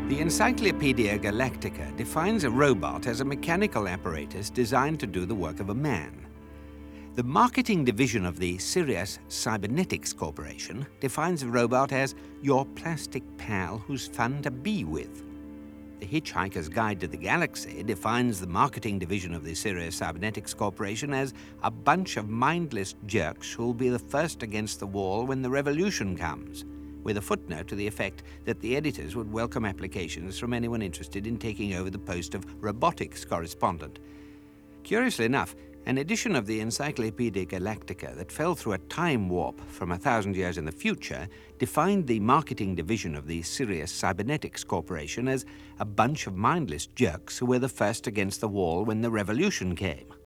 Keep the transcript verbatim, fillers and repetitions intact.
The Encyclopedia Galactica defines a robot as a mechanical apparatus designed to do the work of a man. The marketing division of the Sirius Cybernetics Corporation defines a robot as your plastic pal who's fun to be with. The Hitchhiker's Guide to the Galaxy defines the marketing division of the Sirius Cybernetics Corporation as a bunch of mindless jerks who'll be the first against the wall when the revolution comes, with a footnote to the effect that the editors would welcome applications from anyone interested in taking over the post of robotics correspondent. Curiously enough, an edition of the Encyclopedia Galactica that fell through a time warp from a thousand years in the future defined the marketing division of the Sirius Cybernetics Corporation as a bunch of mindless jerks who were the first against the wall when the revolution came.